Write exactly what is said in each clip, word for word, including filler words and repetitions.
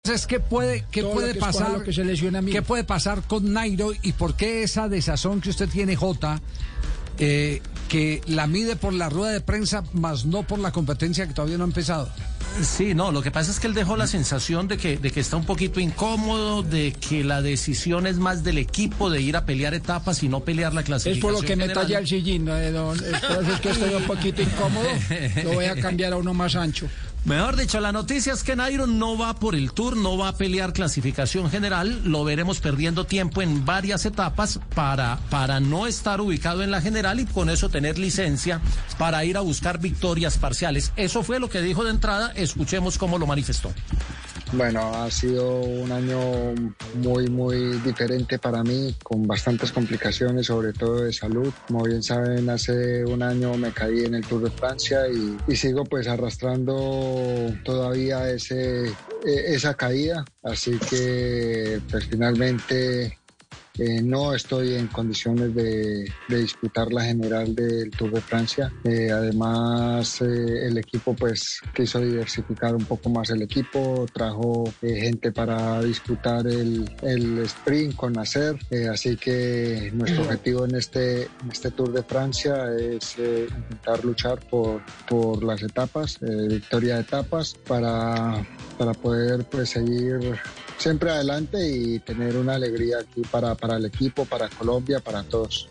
Entonces, ¿qué puede, qué Todo puede lo que pasar? lo que se lesiona a mí. ¿Qué puede pasar con Nairo y por qué esa desazón que usted tiene, Jota, eh, que la mide por la rueda de prensa, más no por la competencia que todavía no ha empezado? Sí, no, lo que pasa es que él dejó la sensación de que, de que está un poquito incómodo, de que la decisión es más del equipo de ir a pelear etapas y no pelear la clasificación. Es por lo que me general. talla el sillín, ¿no, don? Es por eso es que estoy un poquito incómodo. Lo voy a cambiar a uno más ancho. Mejor dicho, la noticia es que Nairo no va por el Tour, no va a pelear clasificación general, lo veremos perdiendo tiempo en varias etapas para, para no estar ubicado en la general y con eso tener licencia para ir a buscar victorias parciales. Eso fue lo que dijo de entrada, escuchemos cómo lo manifestó. Bueno, ha sido un año muy, muy diferente para mí, con bastantes complicaciones, sobre todo de salud. Como bien saben, hace un año me caí en el Tour de Francia y, y sigo pues arrastrando todavía ese, esa caída. Así que pues finalmente eh, no estoy en condiciones de, de disputar la general del Tour de Francia. Eh, además, eh, el equipo pues quiso diversificar un poco más el equipo, trajo eh, gente para disputar el, el sprint con Nasser. Eh, así que nuestro objetivo en este, en este Tour de Francia es eh, intentar luchar por, por las etapas, eh, victoria de etapas, para, para poder pues seguir siempre adelante y tener una alegría aquí para, para el equipo, para Colombia, para todos.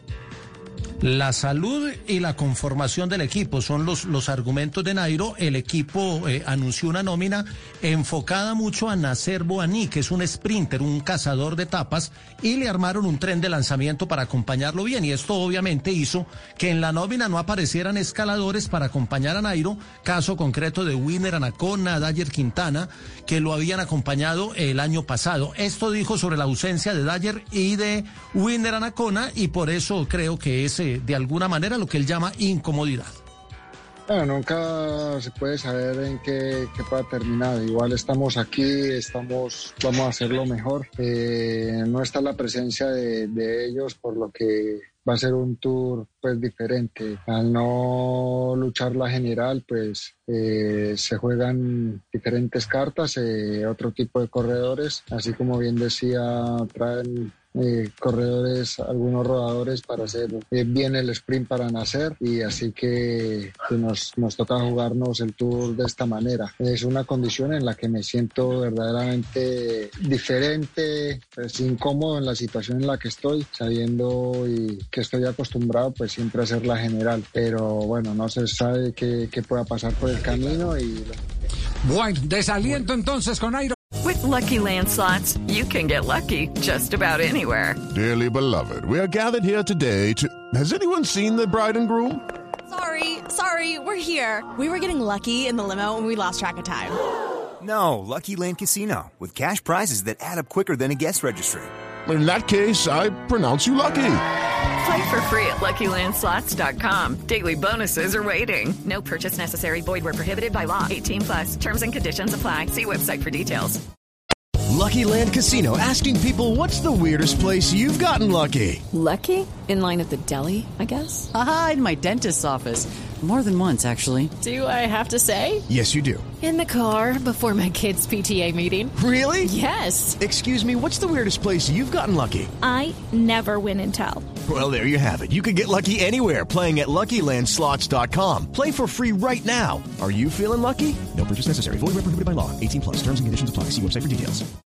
La salud y la conformación del equipo son los, los argumentos de Nairo. El equipo eh, anunció una nómina enfocada mucho a Nasser Boani, que es un sprinter, un cazador de etapas, y le armaron un tren de lanzamiento para acompañarlo bien. Y esto obviamente hizo que en la nómina no aparecieran escaladores para acompañar a Nairo, caso concreto de Winner Anacona, Dayer Quintana, que lo habían acompañado el año pasado. Esto dijo sobre la ausencia de Dayer y de Winner Anacona, y por eso creo que es eh, de alguna manera lo que él llama incomodidad. Bueno, nunca se puede saber en qué, qué pueda terminar. Igual estamos aquí, estamos, vamos a hacerlo mejor. Eh, no está la presencia de, de ellos, por lo que va a ser un tour pues diferente. Al no luchar la general, pues eh, se juegan diferentes cartas, eh, otro tipo de corredores. Así como bien decía, traen Eh, corredores, algunos rodadores para hacer eh, bien el sprint para Nasser, y así que, que nos, nos toca jugarnos el Tour de esta manera. Es una condición en la que me siento verdaderamente diferente, pues incómodo en la situación en la que estoy, sabiendo y que estoy acostumbrado pues siempre a hacer la general, pero bueno, no se sabe qué, qué pueda pasar por el camino. Y bueno, desaliento entonces con Nairo. With Lucky Land Slots, you can get lucky just about anywhere. Dearly beloved, we are gathered here today to... Has anyone seen the bride and groom? Sorry, sorry, we're here. We were getting lucky in the limo and we lost track of time. No, Lucky Land Casino, with cash prizes that add up quicker than a guest registry. In that case, I pronounce you lucky. Play for free at Lucky Land Slots dot com. Daily bonuses are waiting. No purchase necessary. Void where prohibited by law. eighteen plus. Terms and conditions apply. See website for details. Lucky Land Casino, asking people, what's the weirdest place you've gotten lucky? Lucky? In line at the deli, I guess? Aha, in my dentist's office. More than once, actually. Do I have to say? Yes, you do. In the car before my kids' P T A meeting. Really? Yes. Excuse me, what's the weirdest place you've gotten lucky? I never win and tell. Well, there you have it. You can get lucky anywhere, playing at Lucky Land Slots dot com. Play for free right now. Are you feeling lucky? No purchase necessary. Void where prohibited by law. eighteen plus. Terms and conditions apply. See website for details.